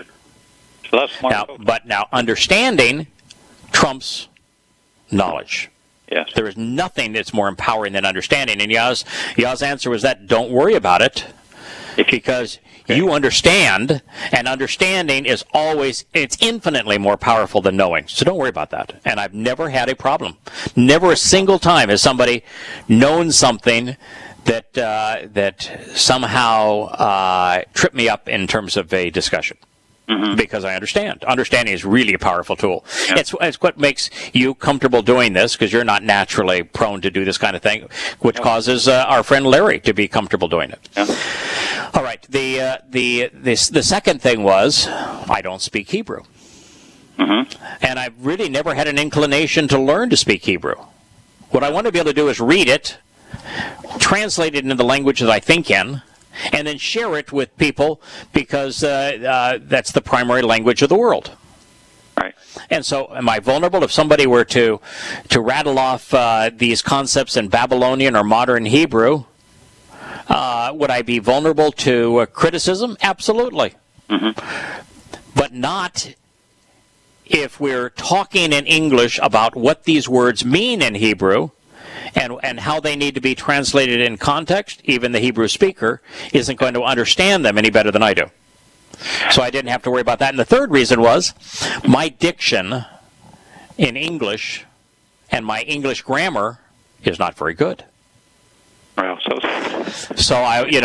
Now understanding trumps knowledge. Yes. There is nothing that's more empowering than understanding. And Yah's answer was that don't worry about it, because you understand, and understanding is it's infinitely more powerful than knowing. So don't worry about that. And I've never had a problem. Never a single time has somebody known something that somehow tripped me up in terms of a discussion. Because I understand. Understanding is really a powerful tool. Yeah. It's what makes you comfortable doing this, because you're not naturally prone to do this kind of thing, which causes our friend Larry to be comfortable doing it. Yeah. All right. The second thing was I don't speak Hebrew. And I've really never had an inclination to learn to speak Hebrew. What I want to be able to do is read it, translate it into the language that I think in, and then share it with people, because that's the primary language of the world. Right. And so am I vulnerable if somebody were to rattle off these concepts in Babylonian or modern Hebrew? Would I be vulnerable to criticism? Absolutely. But not if we're talking in English about what these words mean in Hebrew, and how they need to be translated in context. Even the Hebrew speaker isn't going to understand them any better than I do. So I didn't have to worry about that. And the third reason was my diction in English and my English grammar is not very good. Well, So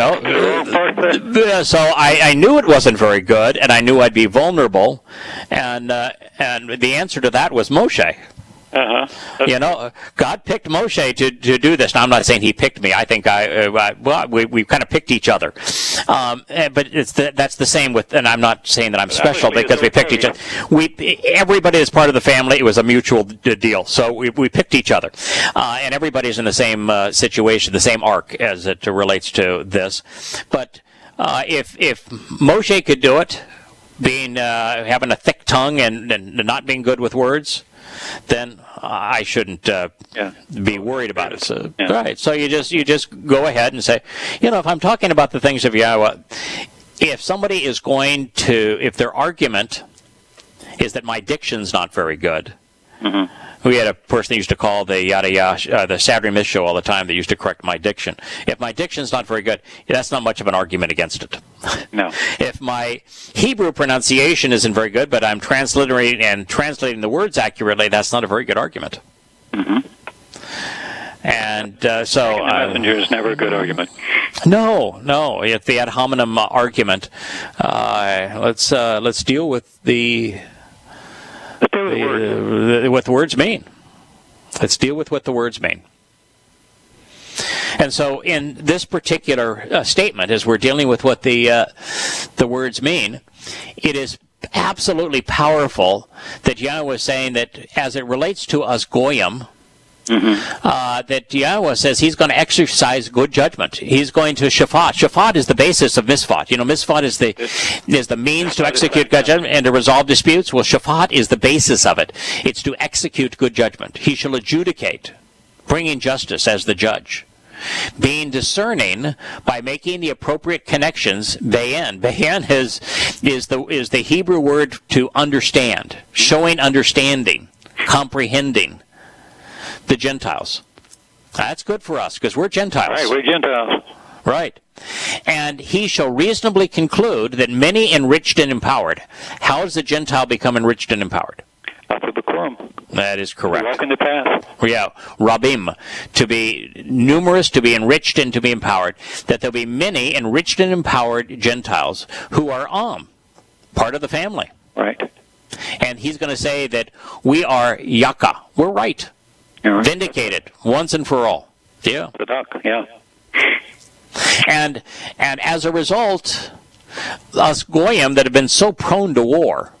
I knew it wasn't very good, and I knew I'd be vulnerable, and the answer to that was Moshe. God picked Moshe to do this. Now, I'm not saying he picked me. I think we kind of picked each other. But that's the same with, and I'm not saying that I'm special because we picked each other. Everybody is part of the family. It was a mutual deal. So we picked each other. And everybody's in the same situation, the same arc as it relates to this. But if Moshe could do it, having a thick tongue and not being good with words, then I shouldn't be worried about it. So, right. So you just go ahead and say, if I'm talking about the things of Yahweh, if somebody is if their argument is that my diction's not very good, we had a person that used to call the the Saturday Miss Show all the time that used to correct my diction. If my diction's not very good, that's not much of an argument against it. No. If my Hebrew pronunciation isn't very good, but I'm translating the words accurately, that's not a very good argument. And so the messenger is never a good argument. No. It's the ad hominem argument. Let's deal with what the words mean. Let's deal with what the words mean. And so in this particular statement, as we're dealing with what the words mean, it is absolutely powerful that Yahweh is saying that as it relates to us Goyim, that Yahweh says he's going to exercise good judgment. He's going to shafat. Shafat is the basis of misfat. Misfat is the means to execute good judgment and to resolve disputes. Well, shafat is the basis of it. It's to execute good judgment. He shall adjudicate, bringing justice as the judge, being discerning by making the appropriate connections. Bayan. Bayan is the Hebrew word to understand, showing understanding, comprehending the Gentiles. That's good for us because we're Gentiles. Right, we're Gentiles. Right. And he shall reasonably conclude that many enriched and empowered. How does the Gentile become enriched and empowered? After the Quorum. That is correct. Walk in the path. Yeah, Rabim, to be numerous, to be enriched, and to be empowered. That there'll be many enriched and empowered Gentiles who are part of the family. Right. And he's going to say that we are Yaka. We're right. Vindicated once and for all. Yeah. Yeah. And as a result, us Goyim that have been so prone to war,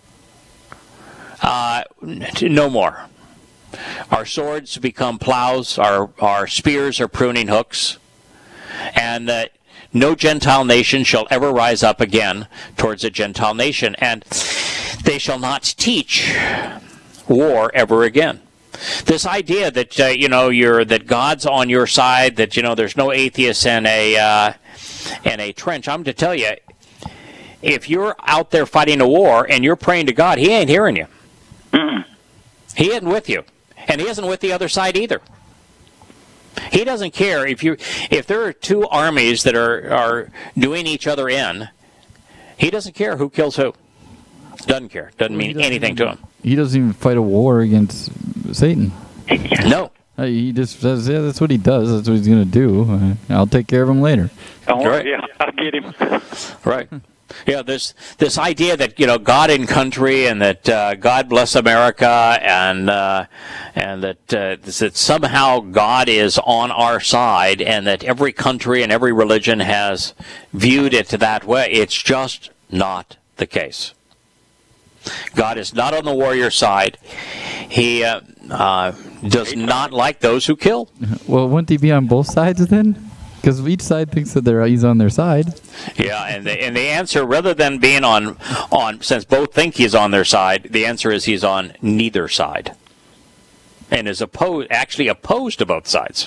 no more. Our swords become plows, our spears are pruning hooks, and that no Gentile nation shall ever rise up again towards a Gentile nation, and they shall not teach war ever again. This idea that that God's on your side, that there's no atheists in a trench. I'm to tell you, if you're out there fighting a war and you're praying to God, He ain't hearing you. He isn't with you, and He isn't with the other side either. He doesn't care if there are two armies that are doing each other in. He doesn't care who kills who. Doesn't care. Doesn't mean anything to him. He doesn't even fight a war against Satan. No. He just says, yeah, that's what he does. That's what he's going to do. I'll take care of him later. Don't worry. Yeah, I'll get him. Right. Yeah, this idea that God in country and that God bless America and that somehow God is on our side and that every country and every religion has viewed it that way. It's just not the case. God is not on the warrior side. He does not like those who kill. Well, wouldn't he be on both sides then? Because each side thinks that he's on their side. Yeah, and the answer, rather than being on, since both think he's on their side, the answer is he's on neither side, and is actually opposed to both sides.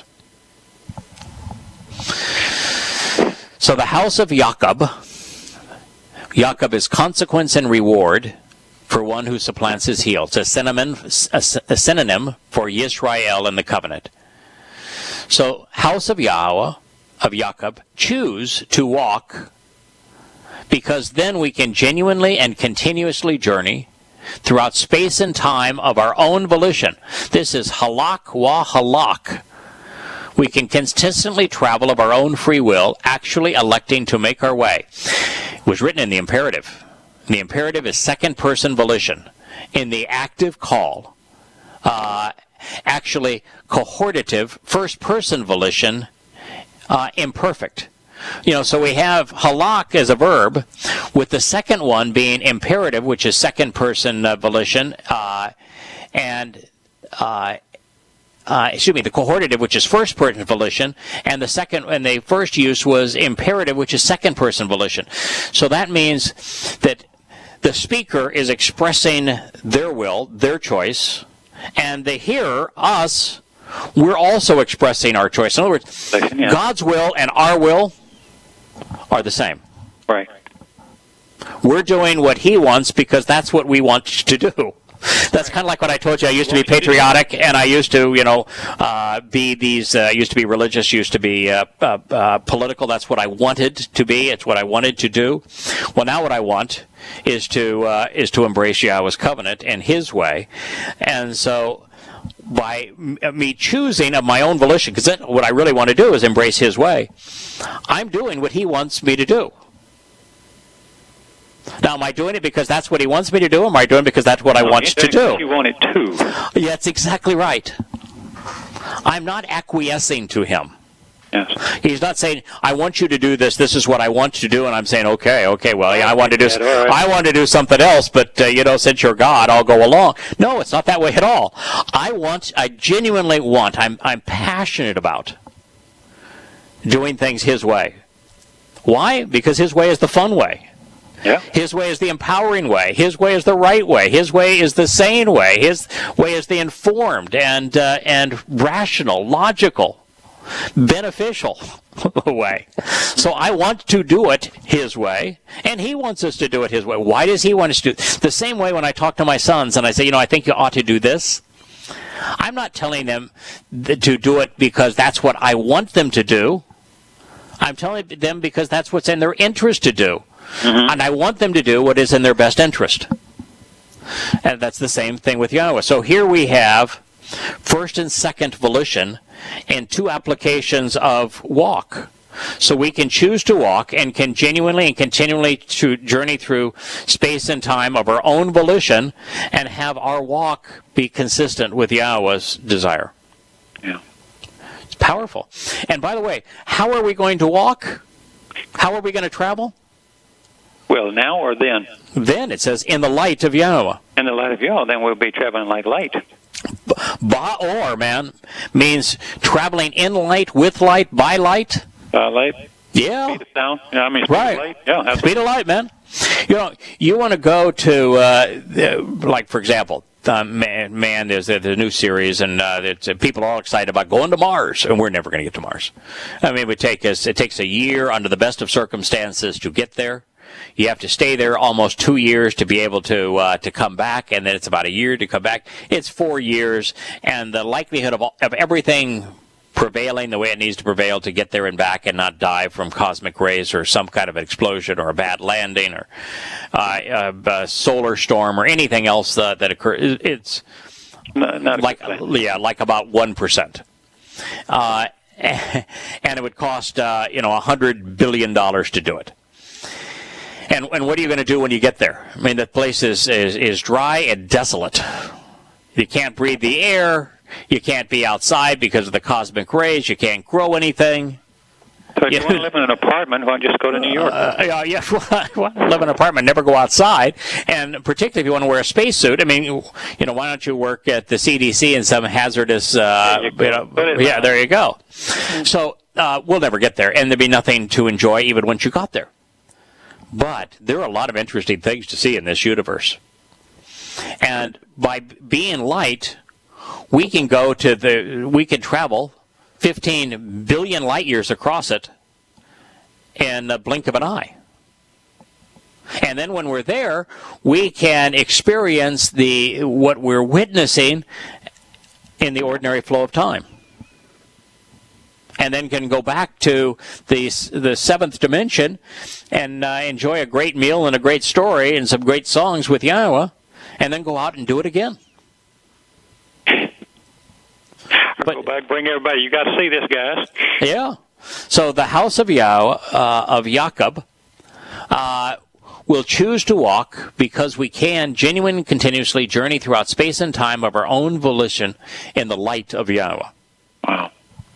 So the house of Jacob is consequence and reward for one who supplants his heel. It's a synonym for Yisrael in the covenant. So house of Yahweh, of Jacob, choose to walk, because then we can genuinely and continuously journey throughout space and time of our own volition. This is halak wa halak. We can consistently travel of our own free will, actually electing to make our way. It was written in the imperative. The imperative is second-person volition. In the active call, actually cohortative first-person volition, imperfect. So we have halak as a verb, with the second one being imperative, which is second-person volition, the cohortative, which is first-person volition, and the first use was imperative, which is second-person volition. So that means that the speaker is expressing their will, their choice, and the hearer, us, we're also expressing our choice. In other words, God's will and our will are the same. Right. We're doing what He wants because that's what we want to do. That's kind of like what I told you. I used to be patriotic, and I used to, used to be religious, used to be political. That's what I wanted to be. It's what I wanted to do. Well, now what I want is to embrace Yahweh's covenant and His way, and so by me choosing of my own volition, because what I really want to do is embrace His way, I'm doing what He wants me to do. Now, am I doing it because that's what He wants me to do, or am I doing it because that's what I want to do? You want it to. Yeah, that's exactly right. I'm not acquiescing to Him. Yes. He's not saying, I want you to do this, this is what I want to do, and I'm saying, okay, well, yeah, I want to do something else, but, since you're God, I'll go along. No, it's not that way at all. I genuinely want, I'm passionate about doing things His way. Why? Because His way is the fun way. Yeah. His way is the empowering way. His way is the right way. His way is the sane way. His way is the informed and rational, logical, beneficial way. So I want to do it His way, and He wants us to do it His way. Why does He want us to do it? The same way when I talk to my sons and I say, I think you ought to do this. I'm not telling them to do it because that's what I want them to do. I'm telling them because that's what's in their interest to do. Mm-hmm. And I want them to do what is in their best interest. And that's the same thing with Yahweh. So here we have first and second volition in two applications of walk. So we can choose to walk and can genuinely and continually to journey through space and time of our own volition and have our walk be consistent with Yahweh's desire. Yeah. It's powerful. And by the way, how are we going to walk? How are we going to travel? Well, now or then? Then it says, in the light of Yahweh. In the light of Yahweh, then we'll be traveling like light. Ba'or, man, means traveling in light, with light, by light. Light? Yeah. Speed of sound? Yeah, speed right. of light? Yeah, absolutely. Speed of light, man. You want to go to, like, for example, Man, there's the new series, and people are all excited about going to Mars, and we're never going to get to Mars. I mean, it takes a year under the best of circumstances to get there. You have to stay there almost 2 years to be able to come back, and then it's about a year to come back. It's 4 years, and the likelihood of everything prevailing the way it needs to prevail to get there and back and not die from cosmic rays or some kind of explosion or a bad landing or a solar storm or anything else that occurs, it's not like about 1%. And it would cost $100 billion to do it. And what are you going to do when you get there? I mean, the place is dry and desolate. You can't breathe the air. You can't be outside because of the cosmic rays. You can't grow anything. So if you want to live in an apartment, why don't you just go to New York? Live in an apartment, never go outside. And particularly if you want to wear a spacesuit, I mean, why don't you work at the CDC in some hazardous, there you go. So we'll never get there, and there'd be nothing to enjoy even once you got there. But there are a lot of interesting things to see in this universe. And by being light, we can travel 15 billion light years across it in a blink of an eye. And then when we're there, we can experience what we're witnessing in the ordinary flow of time. And then can go back to the seventh dimension and enjoy a great meal and a great story and some great songs with Yahweh, and then go out and do it again. Go back, bring everybody. You got to see this, guys. Yeah. So the house of Jacob will choose to walk because we can genuinely continuously journey throughout space and time of our own volition in the light of Yahweh. Wow.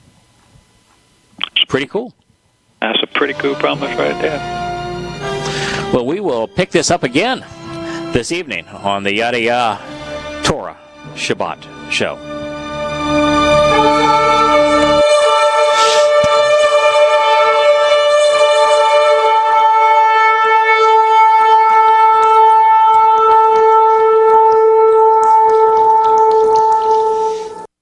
Pretty cool. That's a pretty cool promise right there. Well, we will pick this up again this evening on the Yada Torah Shabbat show.